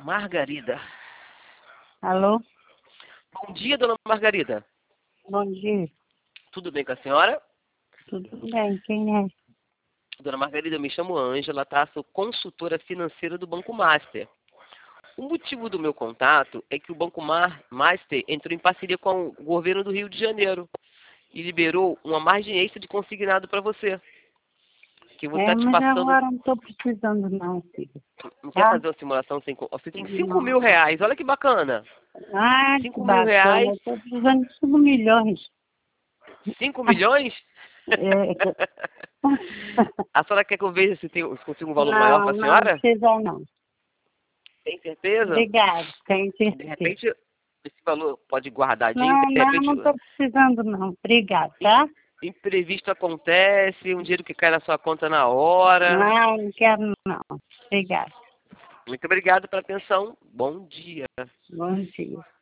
Margarida. Alô? Bom dia, dona Margarida. Bom dia. Tudo bem com a senhora? Tudo bem? Quem é? Dona Margarida, eu me chamo Ângela, tá? Sou consultora financeira do Banco Master. O motivo do meu contato é que o Banco Master entrou em parceria com o governo do Rio de Janeiro e liberou uma margem extra de consignado para você. Que você está te Mas passando. agora não estou precisando não, filho. Não quer Tá? fazer uma simulação sem. Você tem 5 Não. mil reais, olha que bacana. Ah, que 5 mil bacana. reais. Estou precisando de 5 milhões. 5 milhões? É. A senhora quer que eu veja se consigo um valor maior para Não, a não senhora? precisa não. Tem certeza? Obrigado, tenho De certeza. repente, esse valor pode guardadinho, Não, de repente, não estou precisando não. Obrigado, tá? imprevisto acontece, um dinheiro que cai na sua conta na hora. Não quero não. Obrigado. Muito obrigado pela atenção. Bom dia. Bom dia.